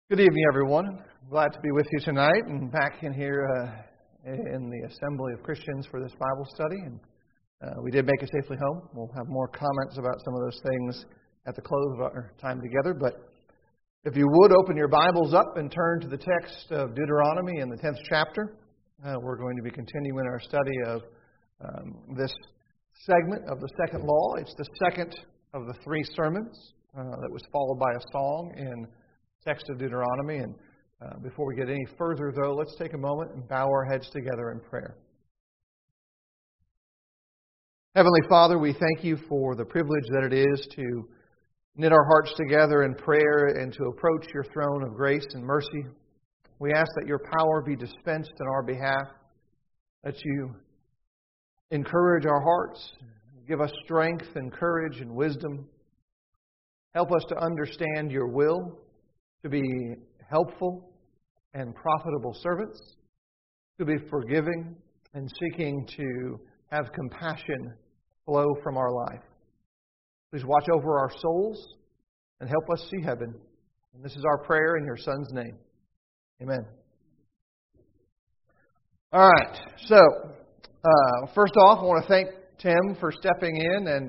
Good evening, everyone. Glad to be with you tonight and back in here in the Assembly of Christians for this Bible study. And we did make it safely home. We'll have more comments about some of those things at the close of our time together. But if you would open your Bibles up and turn to the text of Deuteronomy in the 10th chapter, we're going to be continuing our study of this segment of the second law. It's the second of the three sermons that was followed by a song in text of Deuteronomy. And before we get any further, though, let's take a moment and bow our heads together in prayer. Heavenly Father, we thank you for the privilege that it is to knit our hearts together in prayer and to approach your throne of grace and mercy. We ask that your power be dispensed on our behalf, that you encourage our hearts, give us strength and courage and wisdom. Help us to understand your will, to be helpful and profitable servants, to be forgiving and seeking to have compassion flow from our life. Please watch over our souls and help us see heaven. And this is our prayer in your Son's name. Amen. All right. So, first off, I want to thank Tim for stepping in and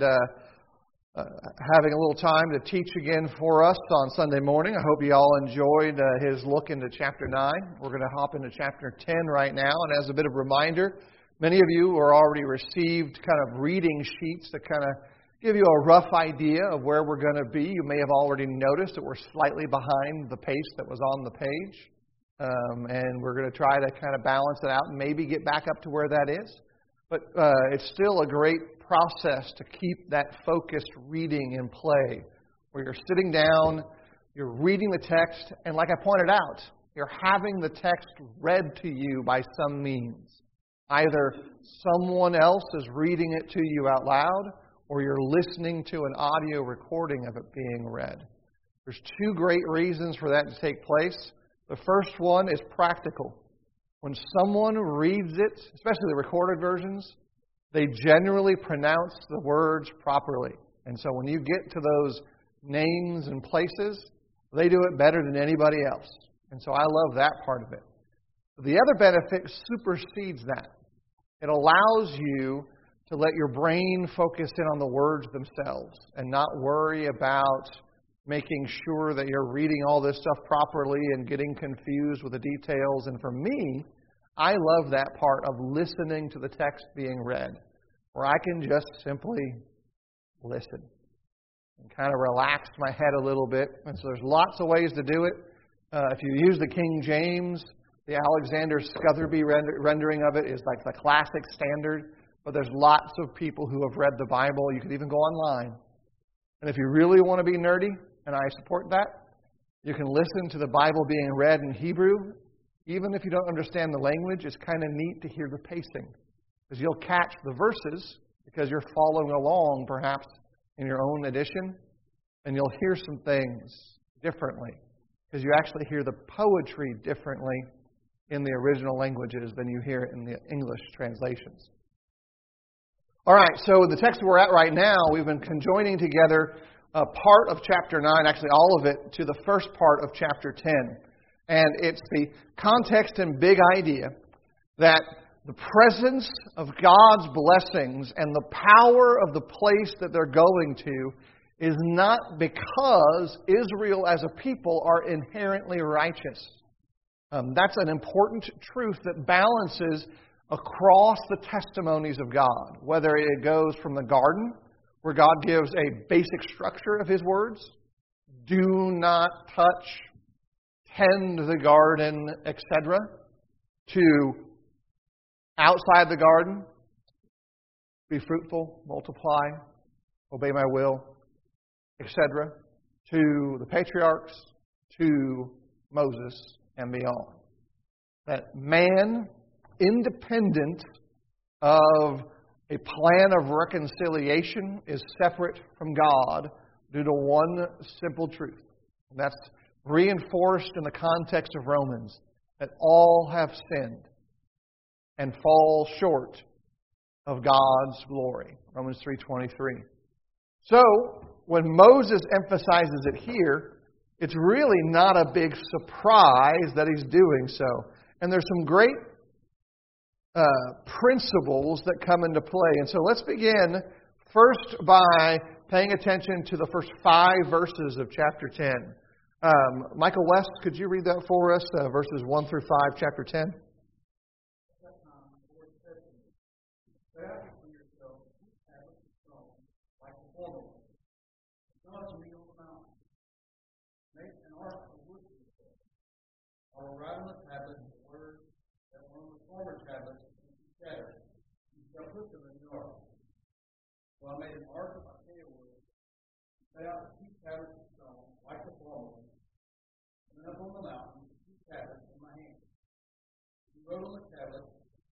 having a little time to teach again for us on Sunday morning. I hope you all enjoyed his look into chapter 9. We're going to hop into chapter 10 right now. And as a bit of a reminder, many of you are already received kind of reading sheets that kind of give you a rough idea of where we're going to be. You may have already noticed that we're slightly behind the pace that was on the page. And we're going to try to kind of balance it out and maybe get back up to where that is. But it's still a great process to keep that focused reading in play, where you're sitting down, you're reading the text, and like I pointed out, you're having the text read to you by some means. Either someone else is reading it to you out loud, or you're listening to an audio recording of it being read. There's two great reasons for that to take place. The first one is practical. When someone reads it, especially the recorded versions, they generally pronounce the words properly. And so when you get to those names and places, they do it better than anybody else. And so I love that part of it. The other benefit supersedes that. It allows you to let your brain focus in on the words themselves and not worry about making sure that you're reading all this stuff properly and getting confused with the details. And for me, I love that part of listening to the text being read, where I can just simply listen and kind of relax my head a little bit. And so there's lots of ways to do it. If you use the King James, the Alexander Scutherby rendering of it is like the classic standard. But there's lots of people who have read the Bible. You can even go online. And if you really want to be nerdy, and I support that, you can listen to the Bible being read in Hebrew. Even if you don't understand the language, it's kind of neat to hear the pacing. Because you'll catch the verses because you're following along perhaps in your own edition. And you'll hear some things differently. Because you actually hear the poetry differently in the original languages than you hear it in the English translations. All right, so the text we're at right now, we've been conjoining together a part of chapter 9, actually all of it, to the first part of chapter 10. And it's the context and big idea that the presence of God's blessings and the power of the place that they're going to is not because Israel as a people are inherently righteous. That's an important truth that balances across the testimonies of God, whether it goes from the garden, where God gives a basic structure of His words, do not touch, tend the garden, etc., to outside the garden, be fruitful, multiply, obey my will, etc., to the patriarchs, to Moses, and beyond. That man, independent of a plan of reconciliation, is separate from God due to one simple truth. And that's reinforced in the context of Romans, that all have sinned and fall short of God's glory. Romans 3:23. So, when Moses emphasizes it here, it's really not a big surprise that He's doing so. And there's some great principles that come into play. And so let's begin first by paying attention to the first 5 verses of chapter 10. Michael West, could you read that for us, verses 1 through 5, chapter 10? I will write on the tablets the words that were on the former tablets scattered. You shall put them in the ark. So I made an ark of acacia wood, and set out the 2 tablets of stone, like the former ones, and then up on the mountain, 2 tablets in my hand. He wrote on the tablets,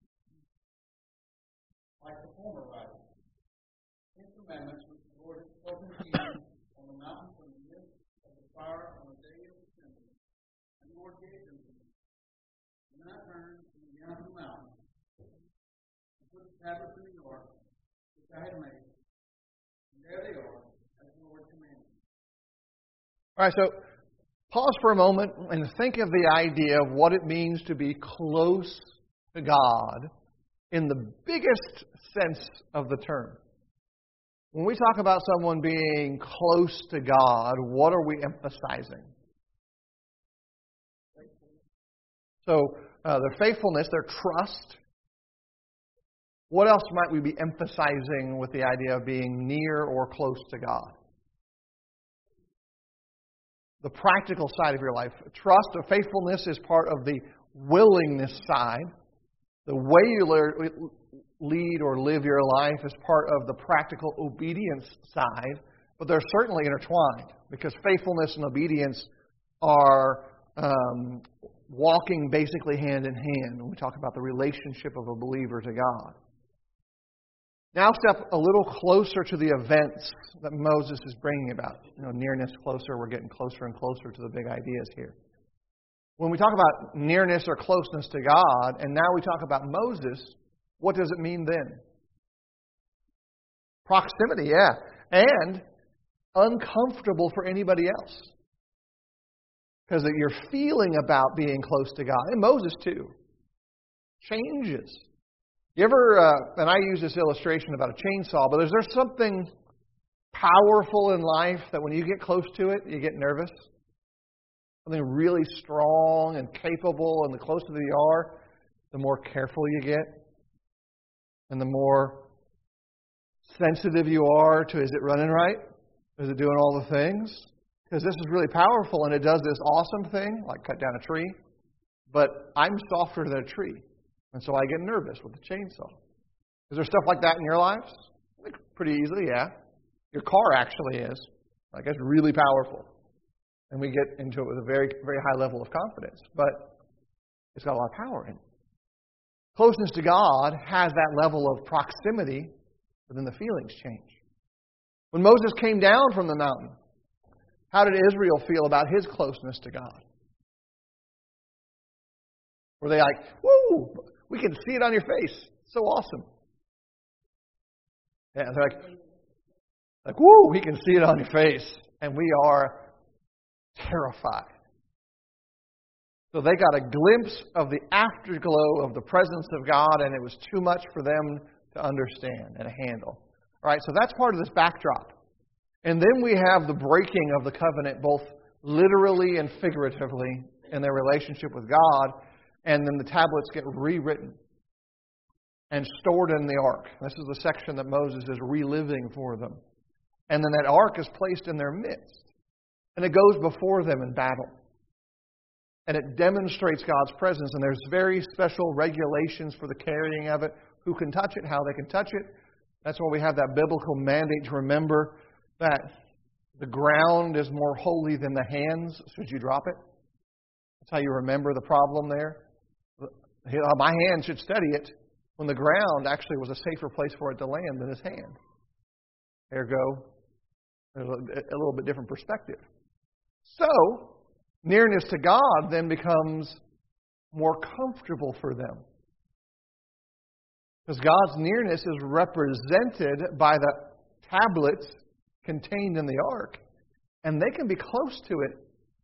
like the former writing, 10 commandments which the Lord had spoken to you on the mountain from the midst of the fire on the day of the assembly. And the Lord gave them to me. And then I turned and went down to the mountain and put the tablets in the ark which I had made. And there they are, as the Lord commanded. All right, so pause for a moment and think of the idea of what it means to be close to God in the biggest sense of the term. When we talk about someone being close to God, what are we emphasizing? So their faithfulness, their trust. What else might we be emphasizing with the idea of being near or close to God? The practical side of your life. Trust or faithfulness is part of the willingness side. The way you lead or live your life is part of the practical obedience side. But they're certainly intertwined because faithfulness and obedience are walking basically hand in hand when we talk about the relationship of a believer to God. Now step a little closer to the events that Moses is bringing about. Nearness closer, we're getting closer and closer to the big ideas here. When we talk about nearness or closeness to God, and now we talk about Moses, what does it mean then? Proximity, yeah. And uncomfortable for anybody else. Because your feeling about being close to God, and Moses too, changes. You ever, and I use this illustration about a chainsaw, but is there something powerful in life that when you get close to it, you get nervous? Something really strong and capable, and the closer you are, the more careful you get. And the more sensitive you are to, is it running right? Is it doing all the things? Because this is really powerful, and it does this awesome thing, like cut down a tree. But I'm softer than a tree, and so I get nervous with the chainsaw. Is there stuff like that in your lives? Pretty easily, yeah. Your car actually is. Like, it's really powerful. And we get into it with a very, very high level of confidence. But it's got a lot of power in it. Closeness to God has that level of proximity, but then the feelings change. When Moses came down from the mountain, how did Israel feel about his closeness to God? Were they like, woo, we can see it on your face. So awesome. Yeah, they're like, woo, we can see it on your face. And we are terrified. So they got a glimpse of the afterglow of the presence of God, and it was too much for them to understand and handle. All right, so that's part of this backdrop. And then we have the breaking of the covenant, both literally and figuratively, in their relationship with God. And then the tablets get rewritten and stored in the ark. This is the section that Moses is reliving for them. And then that ark is placed in their midst. And it goes before them in battle. And it demonstrates God's presence. And there's very special regulations for the carrying of it. Who can touch it, how they can touch it. That's why we have that biblical mandate to remember that the ground is more holy than the hands should you drop it. That's how you remember the problem there. My hand should steady it when the ground actually was a safer place for it to land than his hand. Ergo, there's a little bit different perspective. So, nearness to God then becomes more comfortable for them. Because God's nearness is represented by the tablets contained in the ark. And they can be close to it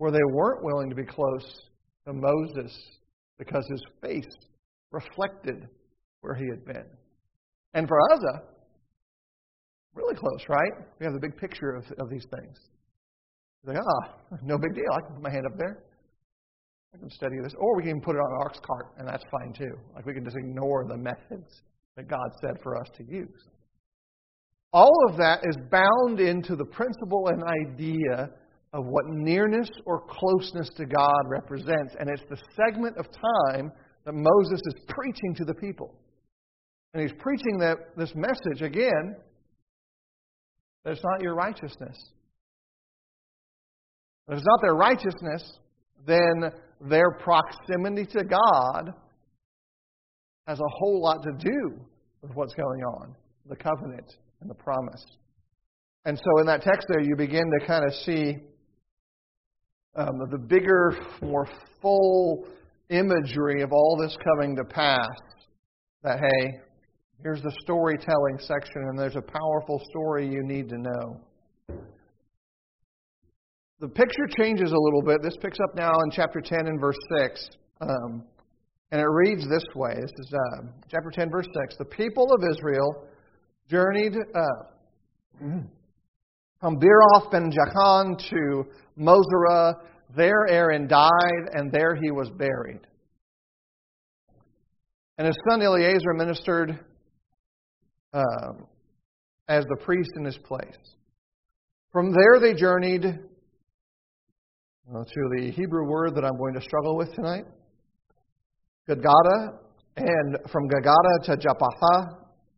where they weren't willing to be close to Moses because his face reflected where he had been. And for Uzzah, really close, right? We have the big picture of these things. Like, no big deal. I can put my hand up there. I can study this. Or we can put it on an ox cart, and that's fine too. Like we can just ignore the methods that God said for us to use. All of that is bound into the principle and idea of what nearness or closeness to God represents. And it's the segment of time that Moses is preaching to the people. And he's preaching this message again, that it's not your righteousness. If it's not their righteousness, then their proximity to God has a whole lot to do with what's going on, the covenant and the promise. And so in that text there, you begin to kind of see the bigger, more full imagery of all this coming to pass. That, hey, here's the storytelling section, and there's a powerful story you need to know. The picture changes a little bit. This picks up now in chapter 10 and verse 6. And it reads this way. This is chapter 10, verse 6. The people of Israel journeyed from Beeroth ben Jachan to Moserah. There Aaron died, and there he was buried. And his son Eleazar ministered as the priest in his place. From there they journeyed to the Hebrew word that I'm going to struggle with tonight, Gadgada, and from Gadgada to Japhah,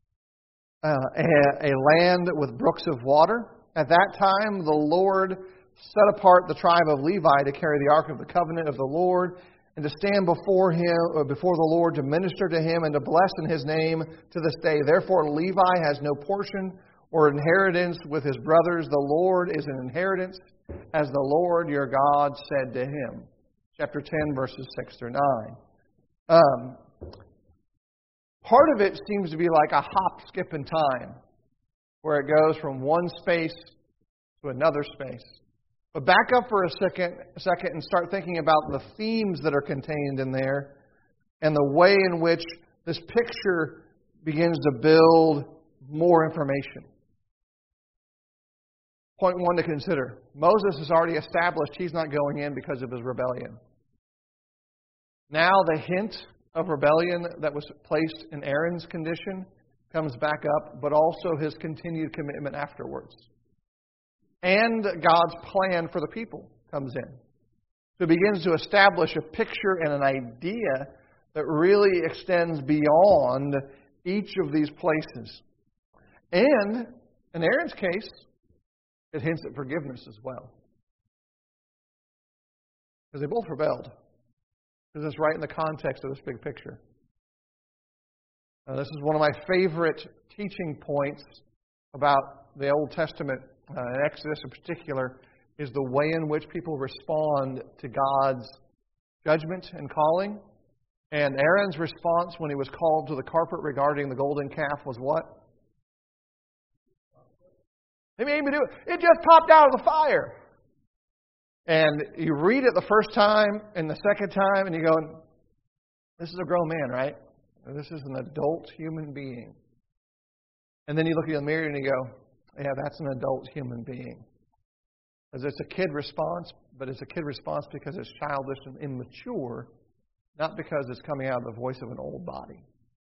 a land with brooks of water. At that time, the Lord set apart the tribe of Levi to carry the ark of the covenant of the Lord and to stand before the Lord to minister to Him and to bless in His name to this day. Therefore, Levi has no portion or inheritance with his brothers. The Lord is an inheritance, as the Lord your God said to him. Chapter 10, verses 6 through 9. Part of it seems to be like a hop, skip in time, where it goes from one space to another space. But back up for a second and start thinking about the themes that are contained in there and the way in which this picture begins to build more information. Point one to consider. Moses has already established he's not going in because of his rebellion. Now the hint of rebellion that was placed in Aaron's condition comes back up, but also his continued commitment afterwards. And God's plan for the people comes in. So it begins to establish a picture and an idea that really extends beyond each of these places. And in Aaron's case, it hints at forgiveness as well. Because they both rebelled. Because it's right in the context of this big picture. Now, this is one of my favorite teaching points about the Old Testament, in Exodus in particular, is the way in which people respond to God's judgment and calling. And Aaron's response when he was called to the carpet regarding the golden calf was what? They made me do it. It just popped out of the fire. And you read it the first time and the second time, and you go, this is a grown man, right? This is an adult human being. And then you look in the mirror and you go, yeah, that's an adult human being. Because it's a kid response, but it's a kid response because it's childish and immature, not because it's coming out of the voice of an old body.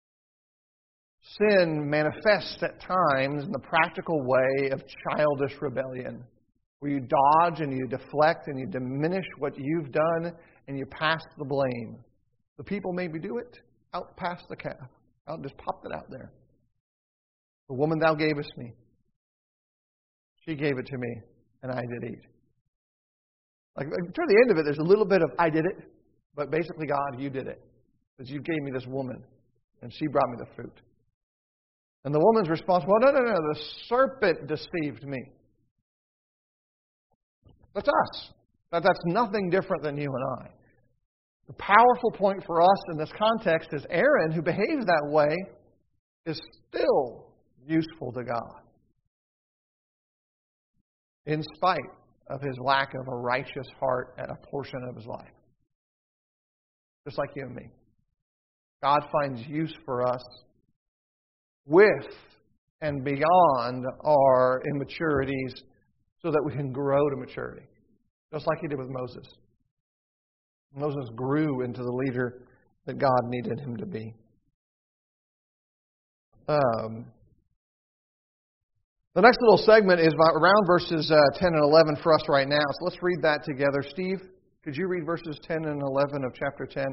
Sin manifests at times in the practical way of childish rebellion, where you dodge and you deflect and you diminish what you've done and you pass the blame. The people made me do it. Out past the calf. Out, just popped it out there. The woman thou gavest me, she gave it to me, and I did eat. Like toward the end of it, there's a little bit of I did it, but basically, God, you did it, because you gave me this woman, and she brought me the fruit. And the woman's response, well, no, the serpent deceived me. That's us. That's nothing different than you and I. The powerful point for us in this context is Aaron, who behaves that way, is still useful to God. In spite of his lack of a righteous heart at a portion of his life. Just like you and me. God finds use for us with and beyond our immaturities so that we can grow to maturity. Just like he did with Moses. Moses grew into the leader that God needed him to be. The next little segment is around verses 10 and 11 for us right now. So let's read that together. Steve, could you read verses 10 and 11 of chapter 10?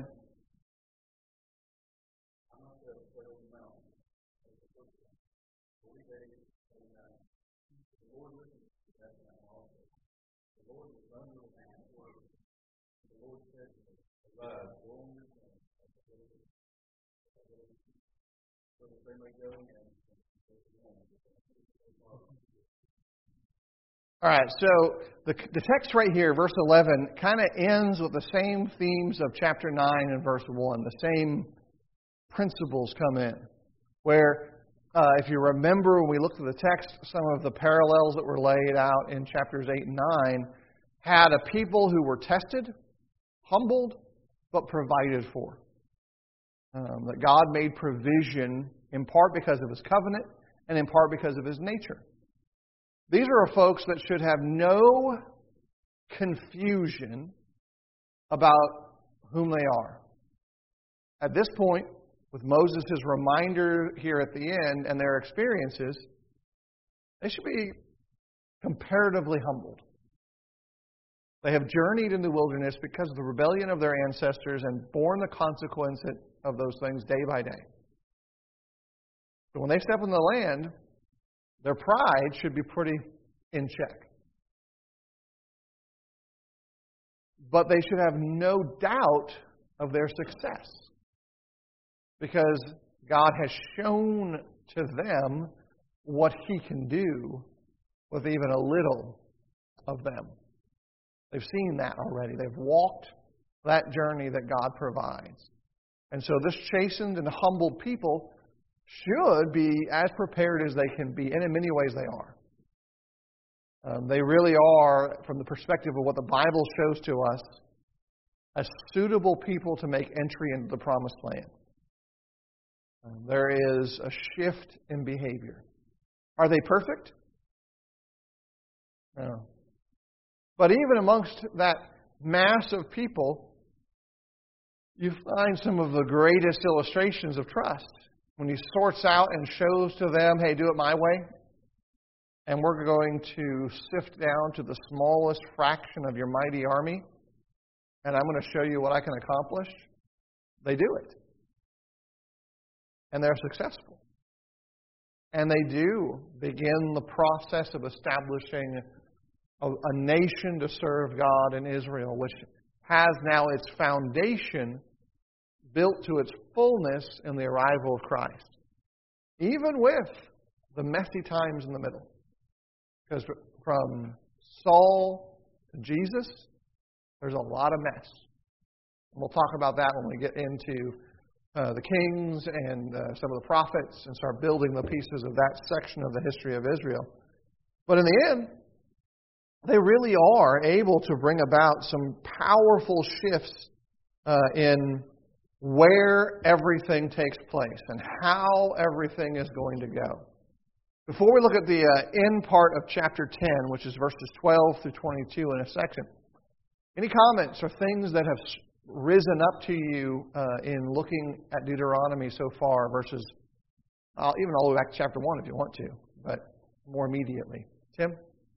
All right, so the text right here, verse 11, kind of ends with the same themes of chapter 9 and verse 1. The same principles come in. Where, if you remember when we looked at the text, some of the parallels that were laid out in chapters 8 and 9 had a people who were tested, humbled, but provided for. That God made provision in part because of His covenant and in part because of His nature. These are folks that should have no confusion about whom they are. At this point, with Moses' reminder here at the end and their experiences, they should be comparatively humbled. They have journeyed in the wilderness because of the rebellion of their ancestors and borne the consequence of those things day by day. So when they step in the land, their pride should be pretty in check. But they should have no doubt of their success. Because God has shown to them what He can do with even a little of them. They've seen that already. They've walked that journey that God provides. And so this chastened and humbled people should be as prepared as they can be, and in many ways they are. They really are, from the perspective of what the Bible shows to us, a suitable people to make entry into the promised land. There is a shift in behavior. Are they perfect? No. But even amongst that mass of people, you find some of the greatest illustrations of trust. When He sorts out and shows to them, hey, do it my way, and we're going to sift down to the smallest fraction of your mighty army, and I'm going to show you what I can accomplish, they do it. And they're successful. And they do begin the process of establishing a nation to serve God in Israel, which has now its foundation built to its fullness in the arrival of Christ. Even with the messy times in the middle. Because from Saul to Jesus, there's a lot of mess. And we'll talk about that when we get into the kings and some of the prophets and start building the pieces of that section of the history of Israel. But in the end, they really are able to bring about some powerful shifts in where everything takes place and how everything is going to go. Before we look at the end part of chapter 10, which is verses 12 through 22 in a section, any comments or things that have risen up to you in looking at Deuteronomy so far versus even all the way back to chapter 1 if you want to, but more immediately? Tim?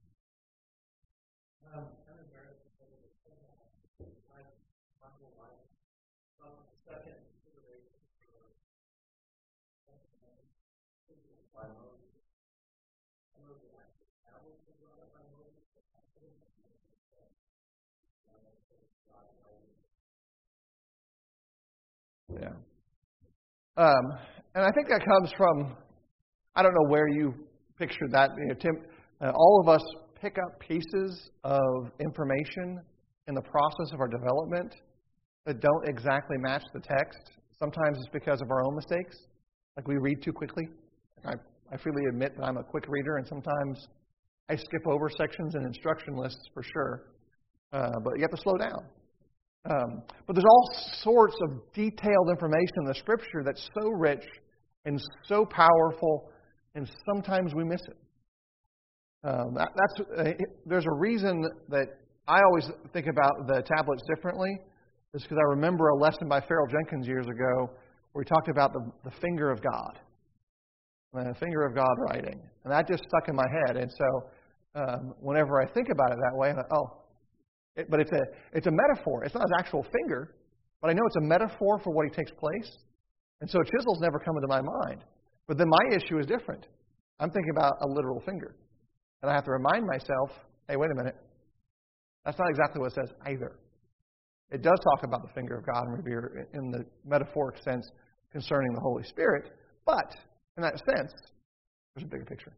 Yeah. And I think that comes from, I don't know where you pictured that, Tim. All of us pick up pieces of information in the process of our development that don't exactly match the text. Sometimes it's because of our own mistakes. Like we read too quickly. I freely admit that I'm a quick reader, and sometimes I skip over sections and instruction lists for sure, but you have to slow down. But there's all sorts of detailed information in the Scripture that's so rich and so powerful, and sometimes we miss it. There's a reason that I always think about the tablets differently. It's because I remember a lesson by Farrell Jenkins years ago where he talked about the finger of God. The finger of God writing. And that just stuck in my head. And so whenever I think about it that way, I thought, but it's a metaphor. It's not his actual finger, but I know it's a metaphor for what takes place. And so chisels never come into my mind. But then my issue is different. I'm thinking about a literal finger. And I have to remind myself, hey, wait a minute. That's not exactly what it says either. It does talk about the finger of God in the metaphoric sense concerning the Holy Spirit. But in that sense, there's a bigger picture.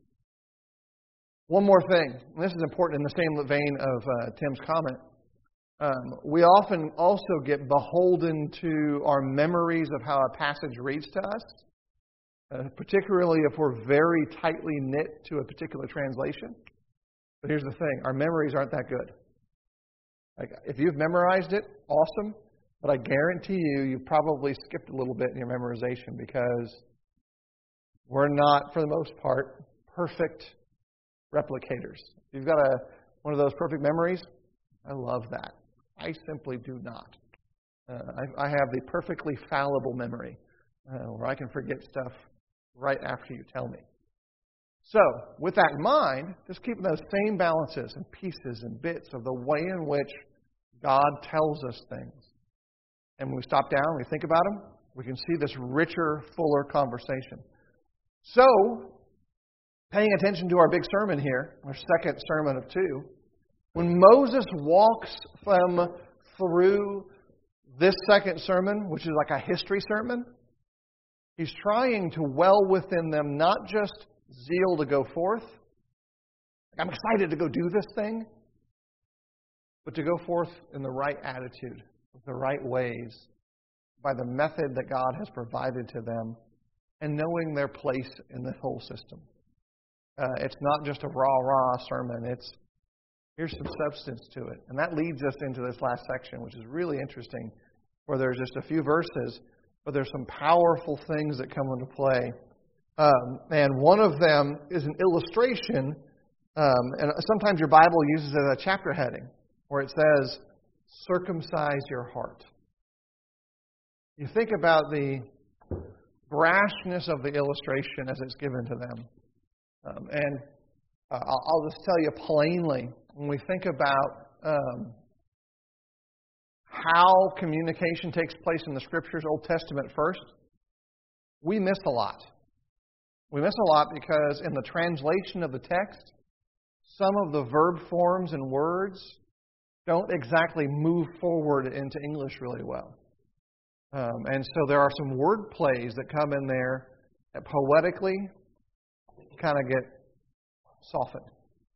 One more thing, and this is important in the same vein of Tim's comment. We often also get beholden to our memories of how a passage reads to us, particularly if we're very tightly knit to a particular translation. But here's the thing, our memories aren't that good. Like, if you've memorized it, awesome, but I guarantee you probably skipped a little bit in your memorization because we're not, for the most part, perfect replicators. If you've got one of those perfect memories, I love that. I simply do not. I have the perfectly fallible memory where I can forget stuff right after you tell me. So, with that in mind, just keeping those same balances and pieces and bits of the way in which God tells us things. And when we stop down and we think about them, we can see this richer, fuller conversation. So, paying attention to our big sermon here, our second sermon of two, when Moses walks them through this second sermon, which is like a history sermon, he's trying to well within them not just zeal to go forth, I'm excited to go do this thing, but to go forth in the right attitude, with the right ways, by the method that God has provided to them, and knowing their place in the whole system. It's not just a rah-rah sermon. Here's some substance to it. And that leads us into this last section, which is really interesting, where there's just a few verses, but there's some powerful things that come into play. And one of them is an illustration, and sometimes your Bible uses it as a chapter heading, where it says, circumcise your heart. You think about the brashness of the illustration as it's given to them. And I'll just tell you plainly, when we think about how communication takes place in the Scriptures, Old Testament first, we miss a lot. We miss a lot because in the translation of the text, some of the verb forms and words don't exactly move forward into English really well. And so there are some word plays that come in there that poetically kind of get softened.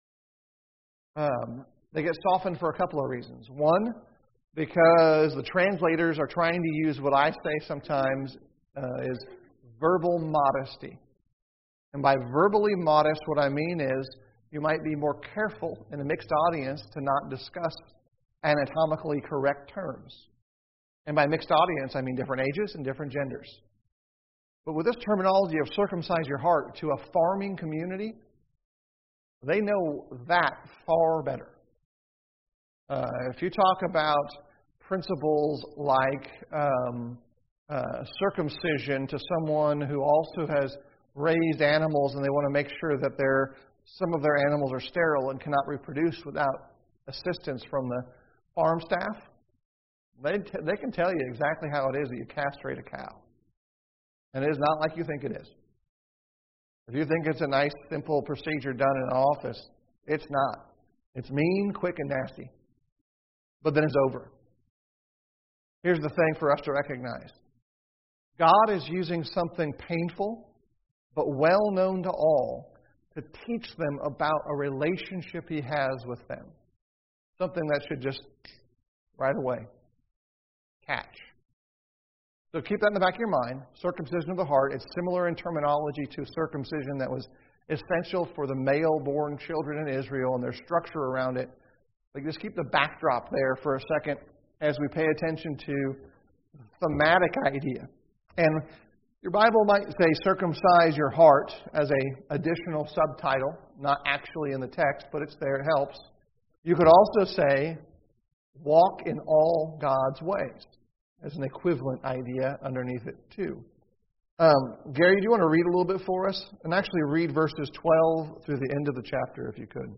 They get softened for a couple of reasons. One, because the translators are trying to use what I say sometimes is verbal modesty. And by verbally modest, what I mean is you might be more careful in a mixed audience to not discuss anatomically correct terms. And by mixed audience, I mean different ages and different genders. But with this terminology of circumcise your heart to a farming community, they know that far better. If you talk about principles like circumcision to someone who also has raised animals and they want to make sure that some of their animals are sterile and cannot reproduce without assistance from the farm staff, they can tell you exactly how it is that you castrate a cow. And it is not like you think it is. If you think it's a nice, simple procedure done in an office, it's not. It's mean, quick, and nasty. But then it's over. Here's the thing for us to recognize. God is using something painful, but well known to all, to teach them about a relationship He has with them. Something that should just, right away, catch. So keep that in the back of your mind. Circumcision of the heart. It's similar in terminology to circumcision that was essential for the male-born children in Israel and their structure around it. Like, just keep the backdrop there for a second as we pay attention to the thematic idea. And your Bible might say circumcise your heart as a additional subtitle, not actually in the text, but it's there, it helps. You could also say walk in all God's ways as an equivalent idea underneath it too. Gary, do you want to read a little bit for us? And actually read verses 12 through the end of the chapter if you could.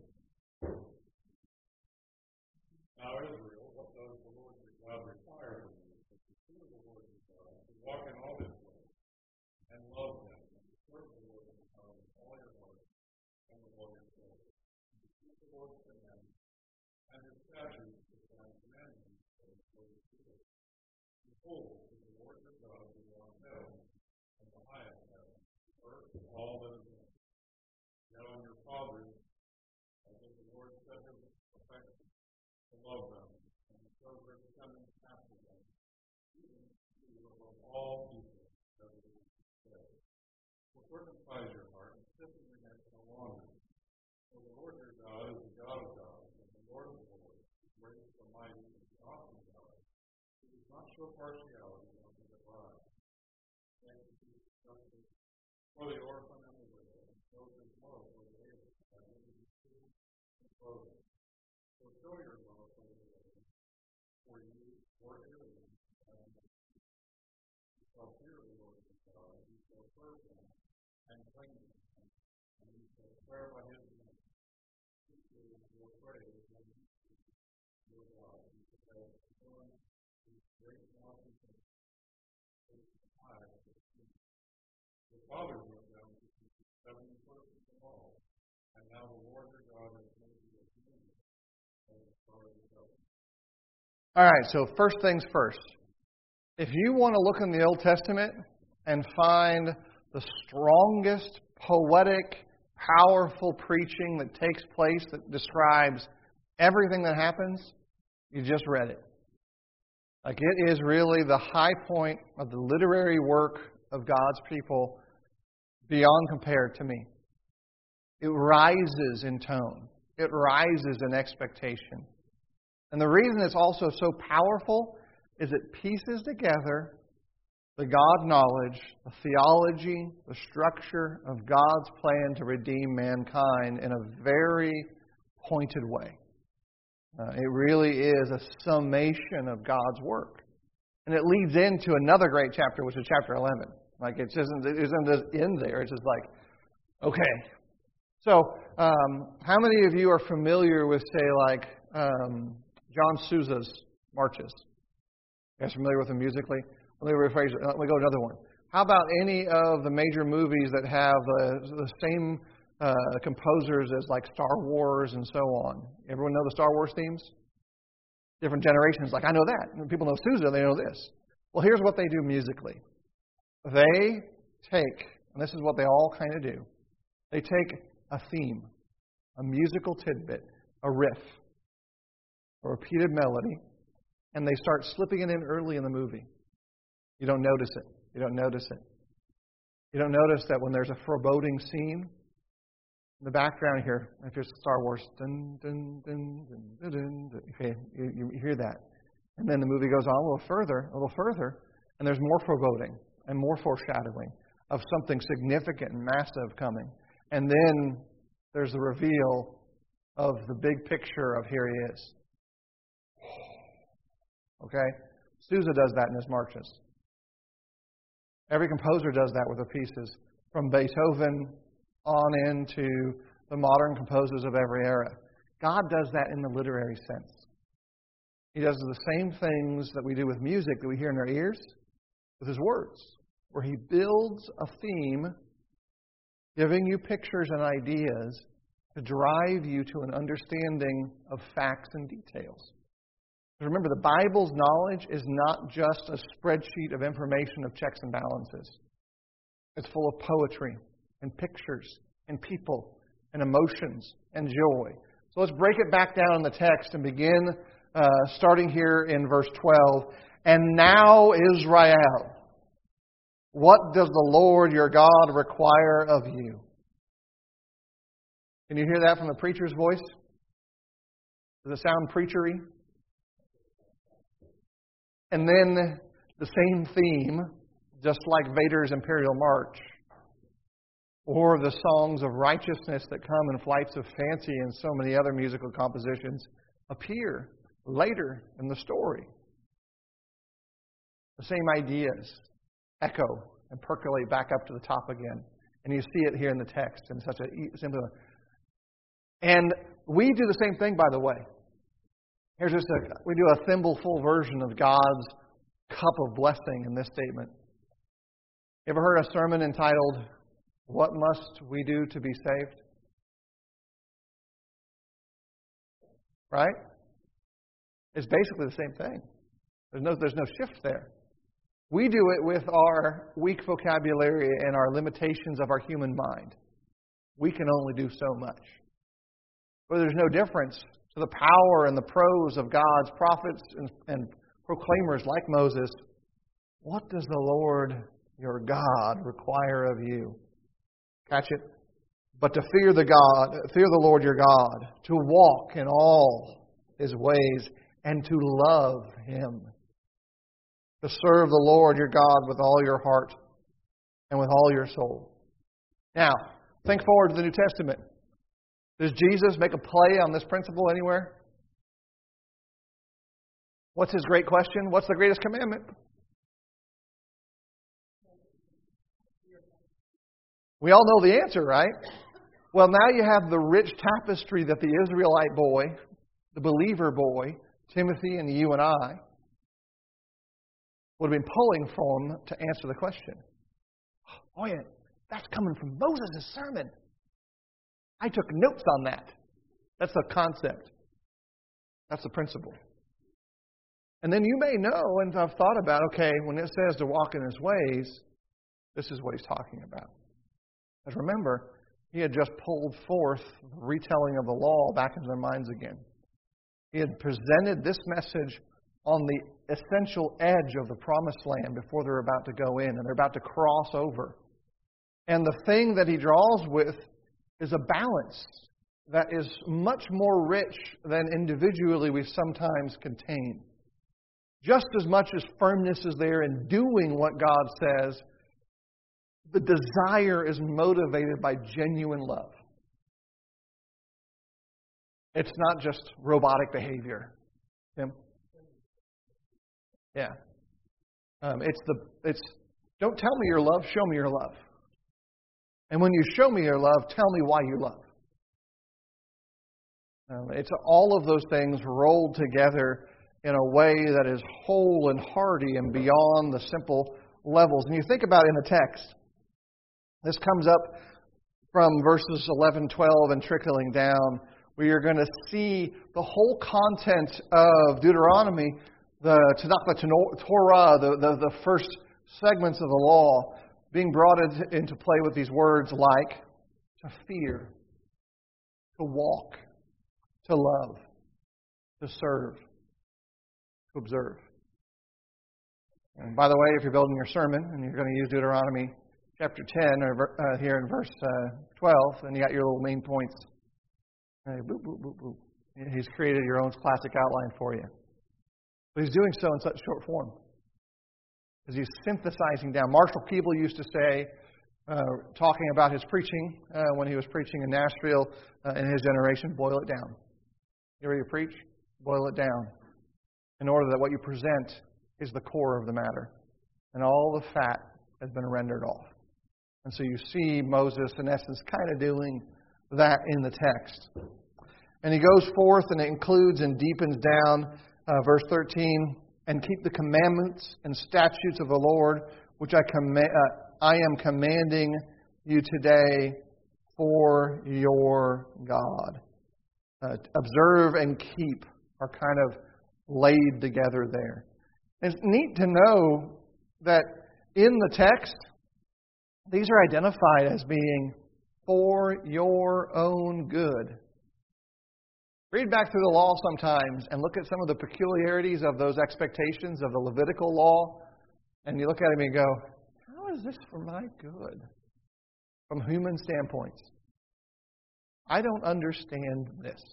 Now, Israel, what does the Lord your God require from you? But to fear the Lord your God, to walk in all his ways, and love him, and to serve the Lord your God with all your heart and with all your soul. And to keep the Lord's commandments and his statutes and commandments for the good. Behold, to the Lord your God belongs heaven and the highest heaven, earth and all that is in it. Now on your fathers, as the Lord set his affection to love them, and to show their descendants after them, even to above all people, as it is said. So circumcise your heart and stiffen your neck no longer. For the Lord your God is the God of gods, and the Lord of lords, the great, the mighty, and the awesome God. He does not show partiality nor divide. For the orphan and the widow, and shows his love for the alien, by giving him food and clothing. So show your love for the alien, for you work aliens, and you shall fear the Lord your God, and you shall serve him, and cling to him, and you shall swear by his name. This is your praise, and your God, you shall have done these great and awesome things. Your fathers went down to 70 persons in all, and now the Lord your God has made you a communion as the start of the covenant. All right, so first things first. If you want to look in the Old Testament and find the strongest, poetic, powerful preaching that takes place that describes everything that happens, you just read it. Like, it is really the high point of the literary work of God's people beyond compared to me. It rises in tone. It rises in expectation. And the reason it's also so powerful is it pieces together the God knowledge, the theology, the structure of God's plan to redeem mankind in a very pointed way. It really is a summation of God's work. And it leads into another great chapter, which is chapter 11. Like, it isn't just in there. It's just like, okay. So, how many of you are familiar with, say, like, John Sousa's marches? You guys familiar with them musically? Let me rephrase it. Let me go to another one. How about any of the major movies that have the same composers as, like, Star Wars and so on? Everyone know the Star Wars themes? Different generations, like, I know that. When people know Sousa, they know this. Well, here's what they do musically. They take, and this is what they all kind of do, they take a theme, a musical tidbit, a riff, a repeated melody, and they start slipping it in early in the movie. You don't notice it. You don't notice it. You don't notice that when there's a foreboding scene, in the background here, if you're Star Wars, dun, dun, dun, dun, dun, dun, okay, you hear that. And then the movie goes on a little further, and there's more foreboding and more foreshadowing of something significant and massive coming. And then there's the reveal of the big picture of here he is. Okay? Sousa does that in his marches. Every composer does that with their pieces, from Beethoven on into the modern composers of every era. God does that in the literary sense. He does the same things that we do with music that we hear in our ears with His words, where He builds a theme, giving you pictures and ideas to drive you to an understanding of facts and details. Remember, the Bible's knowledge is not just a spreadsheet of information of checks and balances. It's full of poetry and pictures and people and emotions and joy. So let's break it back down in the text and begin starting here in verse 12. And now, Israel, what does the Lord your God require of you? Can you hear that from the preacher's voice? Does it sound preachery? And then the same theme, just like Vader's Imperial March, or the songs of righteousness that come in Flights of Fancy and so many other musical compositions, appear later in the story. The same ideas echo and percolate back up to the top again. And you see it here in the text in such a simple. And we do the same thing, by the way. We do a thimbleful version of God's cup of blessing in this statement. You ever heard a sermon entitled, "What Must We Do to Be Saved?" Right? It's basically the same thing. There's no shift there. We do it with our weak vocabulary and our limitations of our human mind. We can only do so much. But there's no difference to the power and the prose of God's prophets and proclaimers like Moses. What does the Lord your God require of you? Catch it? But to fear the Lord your God, to walk in all His ways, and to love Him. To serve the Lord your God with all your heart and with all your soul. Now, think forward to the New Testament. Does Jesus make a play on this principle anywhere? What's His great question? What's the greatest commandment? We all know the answer, right? Well, now you have the rich tapestry that the Israelite boy, the believer boy, Timothy and you and I, would have been pulling from to answer the question. Oh yeah, that's coming from Moses' sermon. I took notes on that. That's the concept. That's the principle. And then you may know and have thought about, okay, when it says to walk in His ways, this is what He's talking about. But remember, He had just pulled forth the retelling of the law back into their minds again. He had presented this message on the essential edge of the promised land before they're about to go in and they're about to cross over. And the thing that He draws with is a balance that is much more rich than individually we sometimes contain. Just as much as firmness is there in doing what God says, the desire is motivated by genuine love. It's not just robotic behavior. Tim? Yeah. It's don't tell me your love, show me your love. And when you show me your love, tell me why you love. It's all of those things rolled together in a way that is whole and hearty and beyond the simple levels. And you think about it in the text. This comes up from verses 11, 12, and trickling down, where you're going to see the whole content of Deuteronomy, the Tanakh, the Torah, the first segments of the law, being brought into play with these words like to fear, to walk, to love, to serve, to observe. And by the way, if you're building your sermon and you're going to use Deuteronomy chapter 10 or here in verse 12, and you got your little main points. Boop, boop, boop, boop. He's created your own classic outline for you. But He's doing so in such short form. As He's synthesizing down. Marshall Peeble used to say, talking about his preaching, when he was preaching in Nashville in his generation, boil it down. You ready to preach? Boil it down. In order that what you present is the core of the matter. And all the fat has been rendered off. And so you see Moses, in essence, kind of doing that in the text. And he goes forth and it includes and deepens down verse 13, and keep the commandments and statutes of the Lord, which I am commanding you today for your God. Observe and keep are kind of laid together there. And it's neat to know that in the text, these are identified as being for your own good. Read back through the law sometimes and look at some of the peculiarities of those expectations of the Levitical law, and you look at them and go, how is this for my good? From human standpoints. I don't understand this.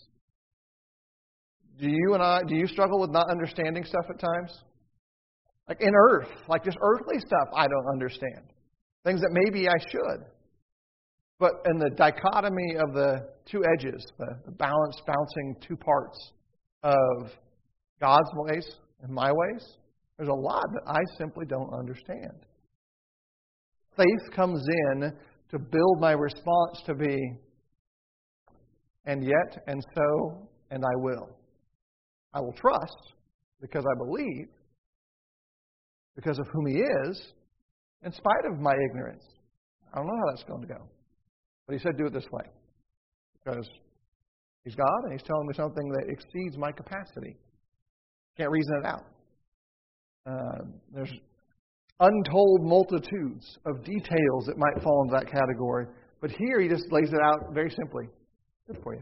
Do you struggle with not understanding stuff at times? Like in earth, like just earthly stuff I don't understand. Things that maybe I should. But in the dichotomy of the two edges, the bouncing two parts of God's ways and my ways, there's a lot that I simply don't understand. Faith comes in to build my response to be, and yet, and so, and I will. I will trust because I believe, because of whom He is, in spite of my ignorance. I don't know how that's going to go. But He said do it this way. Because He's God and He's telling me something that exceeds my capacity. Can't reason it out. There's untold multitudes of details that might fall into that category. But here He just lays it out very simply. Good for you.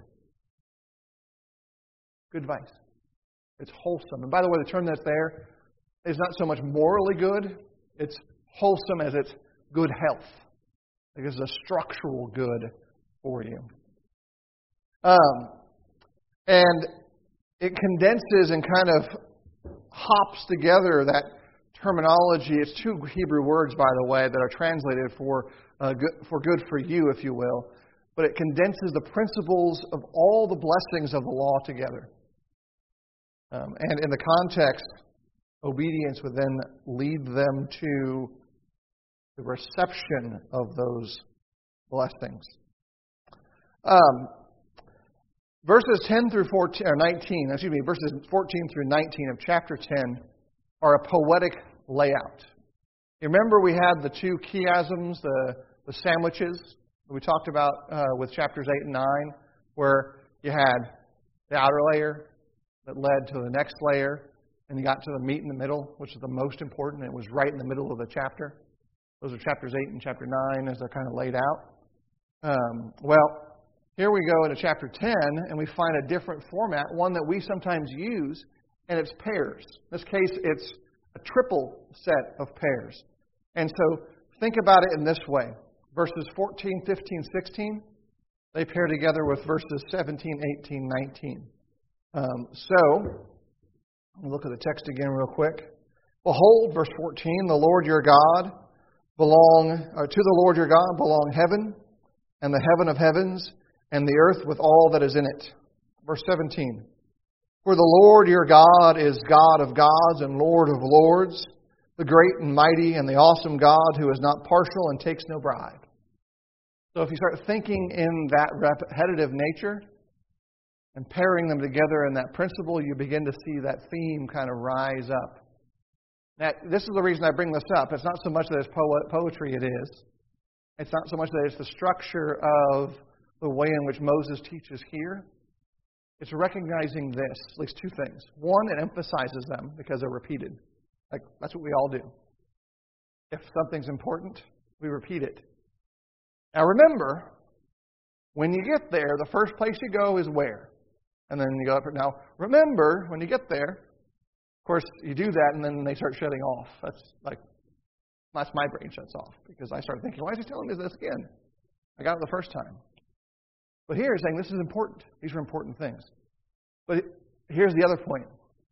Good advice. It's wholesome. And by the way, the term that's there is not so much morally good. It's wholesome as it's good health. Like it's a structural good for you. And it condenses and kind of hops together that terminology. It's two Hebrew words, by the way, that are translated for good for you, if you will. But it condenses the principles of all the blessings of the law together. And in the context, obedience would then lead them to the reception of those blessings. Verses 10 through 14, or 19, excuse me, verses 14 through 19 of chapter 10 are a poetic layout. You remember we had the two chiasms, the sandwiches that we talked about with chapters 8 and 9, where you had the outer layer that led to the next layer, and you got to the meat in the middle, which is the most important. It was right in the middle of the chapter. Those are chapters 8 and chapter 9 as they're kind of laid out. Well, here we go into chapter 10, and we find a different format, one that we sometimes use, and it's pairs. In this case, it's a triple set of pairs. And so think about it in this way. Verses 14, 15, 16, they pair together with verses 17, 18, 19. So, look at the text again real quick. Behold, verse 14, the Lord your God to the Lord your God belong heaven, and the heaven of heavens, and the earth with all that is in it. Verse 17, for the Lord your God is God of gods and Lord of lords, the great and mighty and the awesome God who is not partial and takes no bribe. So if you start thinking in that repetitive nature, and pairing them together in that principle, you begin to see that theme kind of rise up. Now, this is the reason I bring this up. It's not so much that it's poetry, it is. It's not so much that it's the structure of the way in which Moses teaches here. It's recognizing this, at least two things. One, it emphasizes them because they're repeated. Like, that's what we all do. If something's important, we repeat it. Now remember, when you get there, the first place you go is where? And then you go up. Now, remember, when you get there, of course, you do that, and then they start shutting off. That's my brain shuts off, because I start thinking, why is he telling me this again? I got it the first time. But here, he's saying this is important. These are important things. But here's the other point.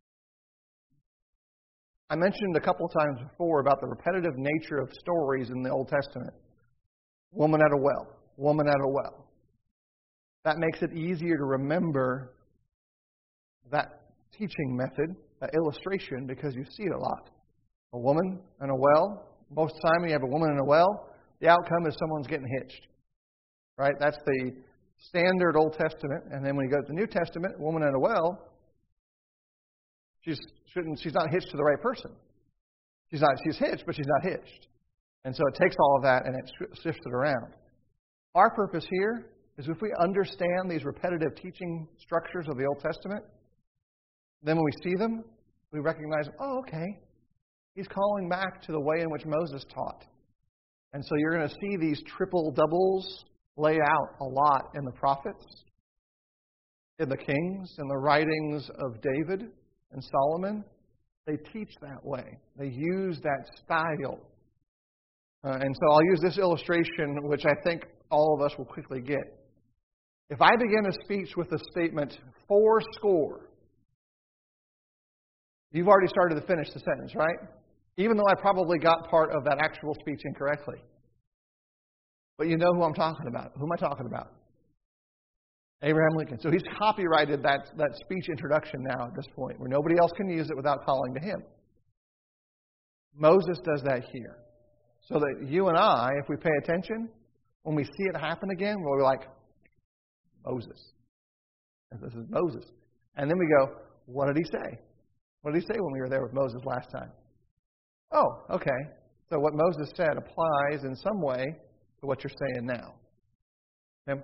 I mentioned a couple of times before about the repetitive nature of stories in the Old Testament. Woman at a well. Woman at a well. That makes it easier to remember that teaching method, that illustration, because you see it a lot. A woman and a well. Most of the time when you have a woman in a well, the outcome is someone's getting hitched. Right? That's the standard Old Testament. And then when you go to the New Testament, a woman in a well, she's not hitched to the right person. She's hitched, but she's not hitched. And so it takes all of that and it shifts it around. Our purpose here is if we understand these repetitive teaching structures of the Old Testament, then when we see them, we recognize, oh, okay, he's calling back to the way in which Moses taught. And so you're going to see these triple doubles lay out a lot in the prophets, in the kings, in the writings of David and Solomon. They teach that way. They use that style. And so I'll use this illustration, which I think all of us will quickly get. If I begin a speech with the statement, 'fourscore,' you've already started to finish the sentence, right? Even though I probably got part of that actual speech incorrectly. But you know who I'm talking about. Who am I talking about? Abraham Lincoln. So he's copyrighted that speech introduction now at this point, where nobody else can use it without calling to him. Moses does that here. So that you and I, if we pay attention, when we see it happen again, we're like, Moses. This is Moses. And then we go, what did he say? What did he say when we were there with Moses last time? Oh, okay. So what Moses said applies in some way to what you're saying now. Tim?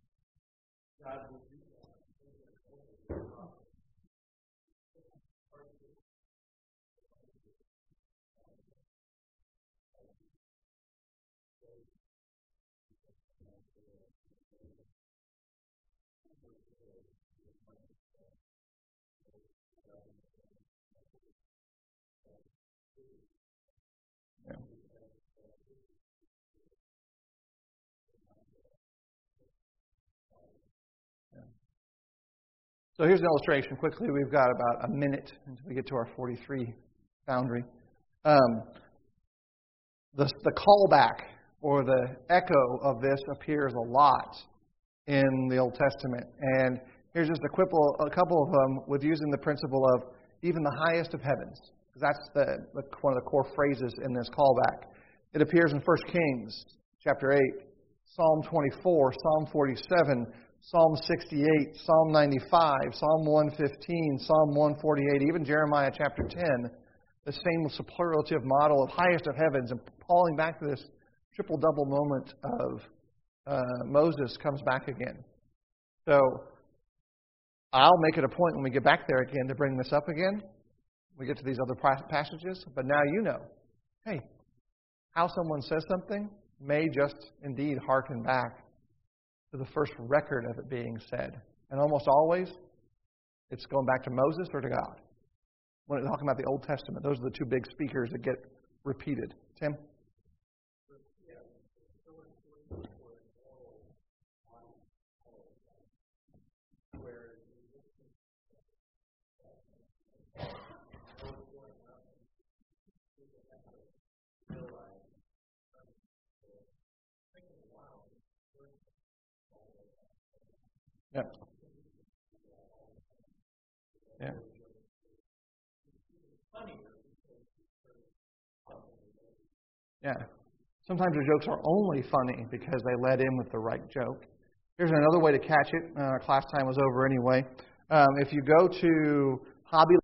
So here's an illustration. Quickly, we've got about a minute until we get to our 43 boundary. The callback or the echo of this appears a lot in the Old Testament. And here's just a couple of them with using the principle of even the highest of heavens. That's one of the core phrases in this callback. It appears in 1 Kings chapter 8, Psalm 24, Psalm 47, Psalm 68, Psalm 95, Psalm 115, Psalm 148, even Jeremiah chapter 10, the same superlative model of highest of heavens, and falling back to this triple-double moment of Moses comes back again. So I'll make it a point when we get back there again to bring this up again. We get to these other passages, but now you know, hey, how someone says something may just indeed hearken back to the first record of it being said. And almost always, it's going back to Moses or to God. When we're talking about the Old Testament, those are the two big speakers that get repeated. Tim? Yeah. Yeah. Yeah. Sometimes the jokes are only funny because they led in with the right joke. Here's another way to catch it. Class time was over anyway. If you go to Hobby